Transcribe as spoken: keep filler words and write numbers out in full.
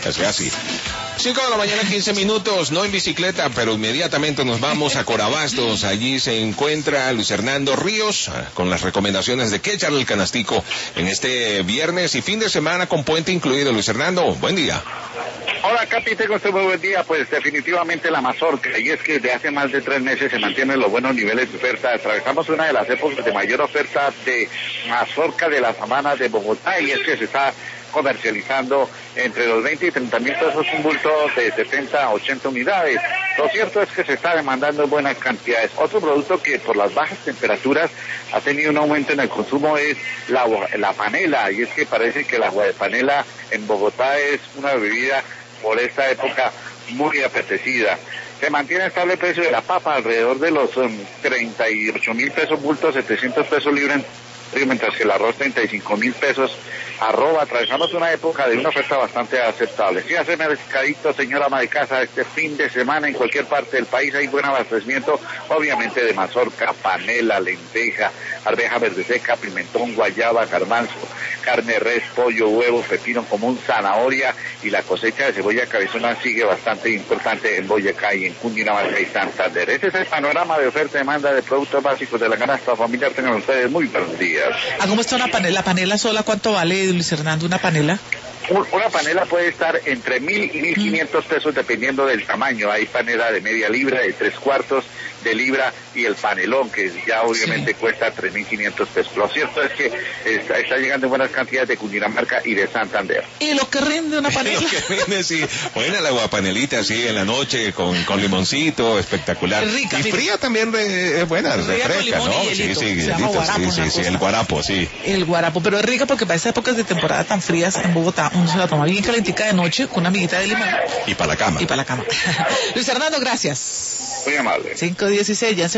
Que sea así. cinco de la mañana, quince minutos, no en bicicleta, pero inmediatamente nos vamos a Corabastos. Allí se encuentra Luis Hernando Ríos con las recomendaciones de qué echarle el canastico en este viernes y fin de semana con puente incluido. Luis Hernando, buen día. Hola, Capi, tengo usted muy buen día. Pues definitivamente la mazorca, y es que desde hace más de tres meses se mantienen los buenos niveles de oferta. Atravesamos una de las épocas de mayor oferta de mazorca de la sabana de Bogotá, y es que se está comercializando entre los veinte y treinta mil pesos un bulto de setenta a ochenta unidades. Lo cierto es que se está demandando en buenas cantidades. Otro producto que por las bajas temperaturas ha tenido un aumento en el consumo es la, la panela, y es que parece que la agua de panela en Bogotá es una bebida por esta época muy apetecida. Se mantiene estable el precio de la papa alrededor de los um, treinta y ocho mil pesos bulto, setecientos pesos libra, mientras que el arroz treinta y cinco mil pesos arroba. Atravesamos una época de una oferta bastante aceptable. Si hace mercadito, señora ama de casa, este fin de semana en cualquier parte del país hay buen abastecimiento, obviamente de mazorca, panela, lenteja, arveja verde seca, pimentón, guayaba, garbanzo, carne de res, pollo, huevo, pepino común, zanahoria, y la cosecha de cebolla cabezona sigue bastante importante en Boyacá y en Cundinamarca y Santander. Ese es el panorama de oferta y demanda de productos básicos de la canasta familiar. Tengan ustedes muy buenos días. ¿A cómo está una panela? ¿La panela sola cuánto vale, Luis Hernando, una panela? Una panela puede estar entre mil y mil quinientos pesos dependiendo del tamaño. Hay panela de media libra, de tres cuartos de libra, y el panelón, que ya obviamente sí cuesta tres mil quinientos pesos. Lo cierto es que está, está llegando en buenas cantidades de Cundinamarca y de Santander. ¿Y lo que rinde una panela? Lo que rinde, sí. Buena la aguapanelita, así en la noche, con, con limoncito, espectacular. Es rica, y mira, fría también es eh, buena, refresca, ¿no? Sí, sí, se llama guarapo, sí, sí, sí, el guarapo, sí. El guarapo, pero es rica porque para esas épocas de temporada tan frías en Bogotá, uno se la toma bien calentica de noche con una amiguita de limón. Y para la cama. Y para la cama. Luis Hernando, gracias. Muy amable. cinco dieciséis, ya se